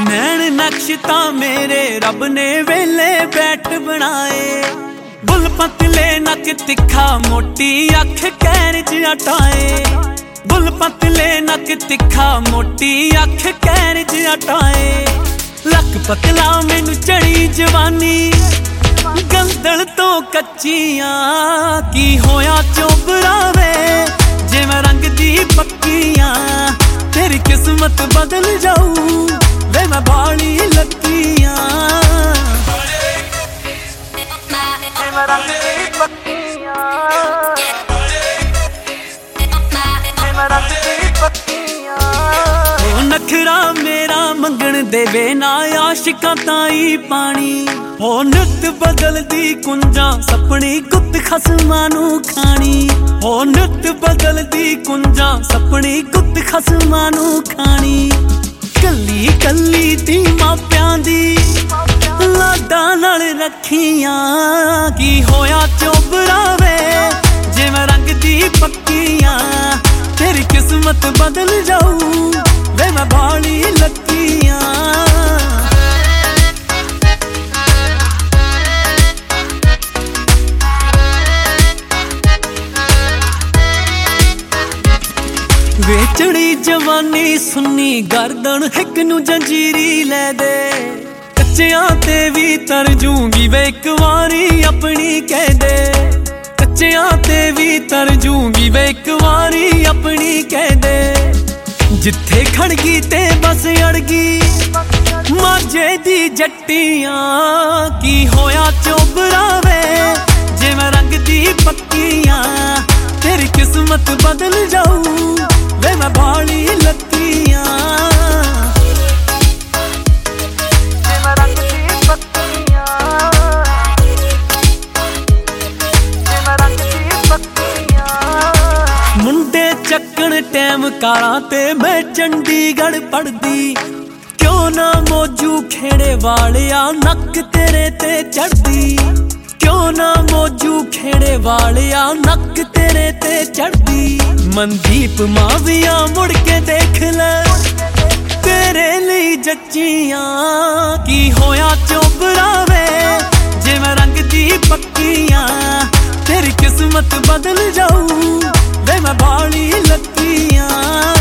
नैन नक्श तां मेरे रब ने वेले बैठ बनाए। बुल पतले नक तिखा मोटी अख कैर च अटाए। बुल पतले नक तिखा मोटी अख कैर च अटाए। लक पतला मैनू चढ़ी जवानी गंदल तो कच्चियां। की होया चोबरा वे जिवें रंग दी पक्कियां। तेरी किस्मत बदल जाऊ वे मैं बाली लत्तियां। जिवें रंग दी पक्कियां। जिवें रंग दी पक्कियां। ओ नखरा मेरा मंगण देवे ना आशिकां ताई पानी। ओ नित बदलदी कुंजां सपनी गुत्त खसमां नू खानी। ओ नित बदलदी कुंजां सपनी गुत्त खसमां नू खानी। कल्ली कल्ली दी मापियां दी लाडां नाल रखियां। की होया चोबरा वे जिवें रंग दी पक्कियां। तेरी किस्मत बदल जाऊ वे मैं बाली लत्तियां। वे चढ़ी जवानी सुन्नी गर्दन हिक नू जंजीरी लै दे। कच्चियां ते भी तर जूंगी वे एक वारी अपनी कह दे। कच्चियां ते भी तर जूंगी वे एक वारी अपनी कह दे। जिथे खड़गी ते बस अड़गी माजे दी जट्टियां। की होया चोबरा वे जिवें रंग दी पक्कियां। तेरी किस्मत बदल जाऊ वे मैं बाली लत्तियां। जिवें रंग दी पक्कियां। जिवें रंग दी पक्कियां। मुंडे चक्कण टैम कारां ते मैं चंडीगढ़ पढ़दी। क्यों ना मौजू खेड़े वालिया नक तेरे ते चढ़दी। क्यों ना मौजू खेड़े वालिया नक तेरे ते चढ़दी। मनदीप माविया मुड़ के देख ले तेरे लिए जच्चियां। की होया चोबरा वे जिवें रंग दी पक्कियां। तेरी किस्मत बदल जाऊ वे मैं बाली लत्तियां।